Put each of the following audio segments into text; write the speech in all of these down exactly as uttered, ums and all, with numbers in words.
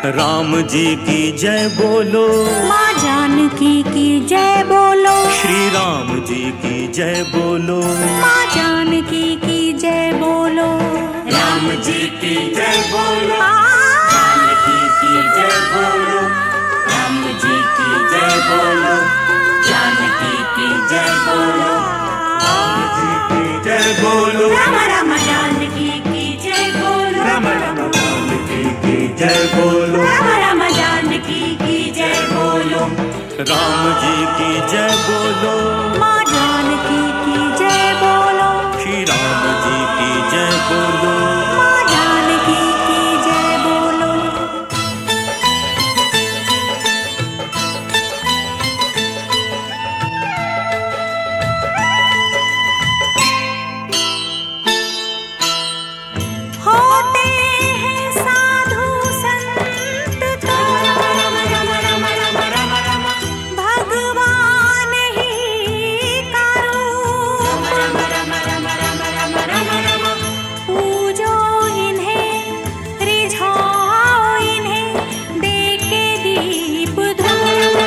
राम जी की जय बोलो, माँ जानकी की जय बोलो, श्री राम जी की जय बोलो, माँ जानकी की जय बोलो, राम जी की जय बोलो, जानकी की जय बोलो, राम जी की जय बोलो, जानकी की जय बोलो, राम जी की जय बोलो, राम राम जानकी की जय बोलो, राम राम जानकी की जय बोलो, राम राम जानकी की जय बोलो, राम जी की जय बोलो, माँ जानकी की जय बोलो, श्री राम जी की जय बोलो, माँ जानकी की जय बोलो। होते हैं साधु संत तो भगवान ही का रूप, पूजो इन्हें रिझाओ इन्हें देके दीप धूप,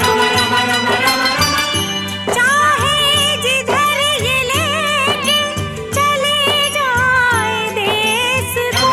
चाहे जिधर ये लेके चले जाए देश को,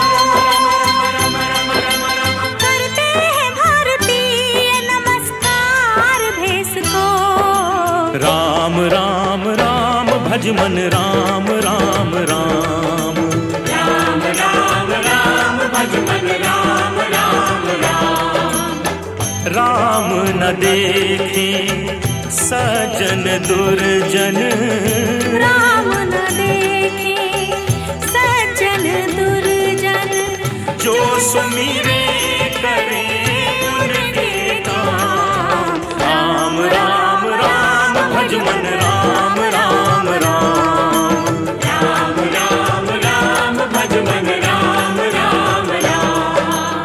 करते हैं भारतीय नमस्कार भेष को। राम राम राम भज मन राम राम राम, राम राम राम भज मन राम राम राम, राम न देखे सजन दुर्जन, राम न देखे सज्जन दुर्जन, जो सुमिरे करे उनके काम, राम राम राम भज मन राम राम राम, राम राम राम भज मन राम राम राम।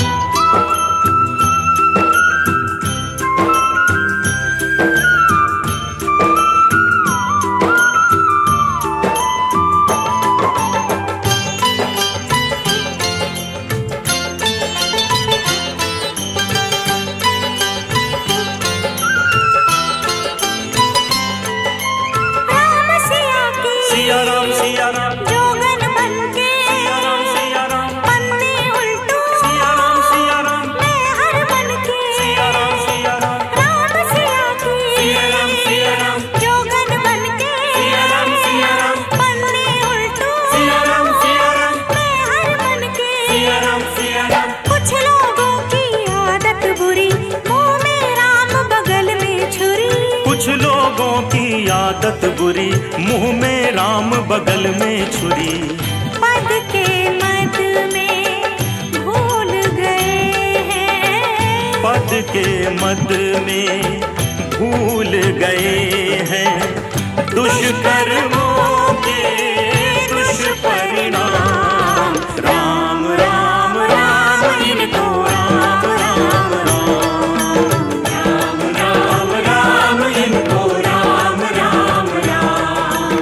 राम सिया की सिया राम सिया राम, जोगन बनके सिया राम सिया राम, पन्ने उल्टू सिया राम सिया राम, मैं हर मन के सिया राम सिया राम, राम सिया की सिया राम सिया राम, जोगन बनके सिया राम सिया राम, पन्ने उल्टू सिया राम सिया राम, मैं हर मन के सिया राम सिया राम, कुछ लोगों की आदत बुरी, मुंह में राम बगल में छुरी, कुछ लोगों की आदत बुरी, मुंह में राम बगल में छुरी, पद के मद में भूल गए हैं, पद के मद में भूल गए हैं, दुष्कर्मों के दुष्परिणाम, राम राम राम इनको राम राम राम, राम राम राम इनको राम राम राम।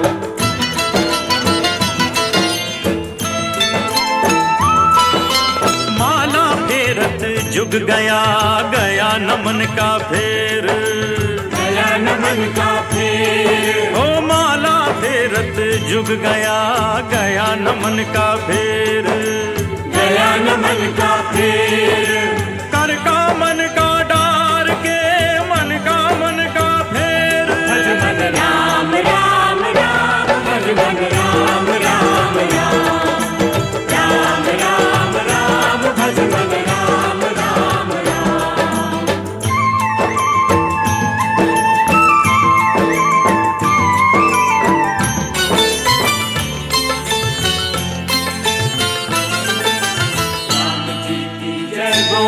माला फेरत जुग गया गया नमन का फेर, गया नमन का फेर, ओ माला फेरत जुग गया गया नमन का फेर, गया नमन का फेर, कर का मन का डार के मन का मन का फेर, भज मन राम राम राम भज मन राम राम राम, राम राम राम भज मन राम राम राम। राम जी की जय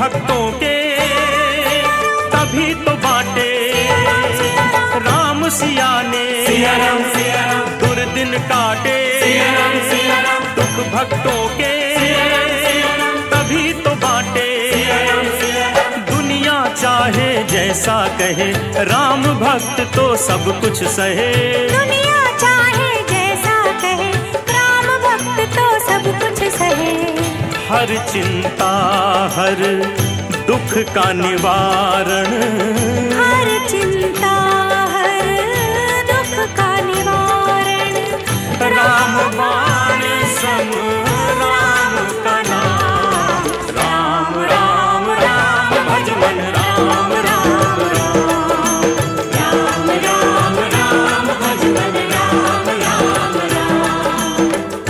भक्तों के तभी तो बांटे राम सिया ने दुर्दिन काटे। दुख भक्तों के तभी तो बांटे दुनिया चाहे जैसा कहे राम भक्त तो सब कुछ सहे। दुनिया चाहे जैसा कहे राम भक्त तो सब कुछ सहे। हर चिंता हर दुख का निवारण हर चिंता हर दुख का निवारण राम बाण सम राम का नाम। राम राम राम भज मन राम राम राम राम राम राम भज मन राम राम राम।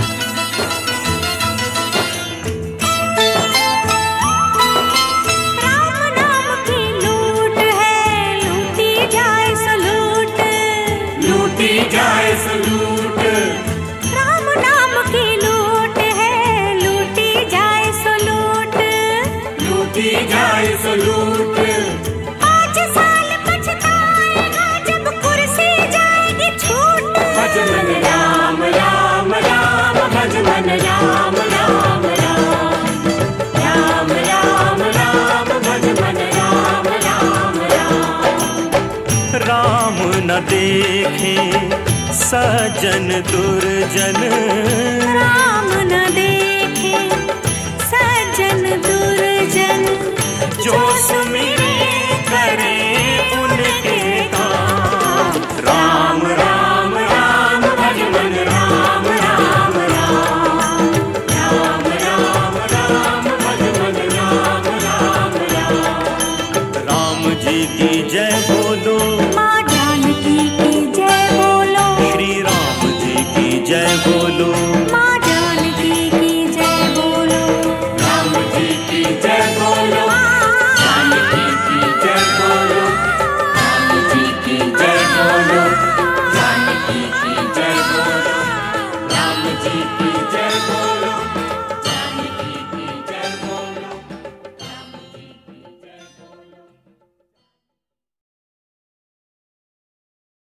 राम नाम की लूट है लूटी जाए सो लूट। लूटी जाए सो लूट राम नाम की लूट है लूटी जाए सो लूट। लूटी जाए सो लूट पाँच साल पछताएगा जब कुर्सी जाएगी छूट। भज मन राम राम राम भज मन राम राम राम राम राम राम भज मन राम राम राम। राम न देखे सजन दुर्जन राम न देखे सज्जन दुर्जन जो सुमिरे करे उनके काम। राम राम राम भज मन राम राम राम राम राम राम भज मन राम राम राम। राम जी की जय बोलो माँ जानकी की जय बोलो। श्री राम जी की जय बोलो माँ जानकी की जय बोलो। राम जी की जय बोलो जानकी की जय बोलो राम जी की जय बोलो जानकी की जय बोलो राम जी की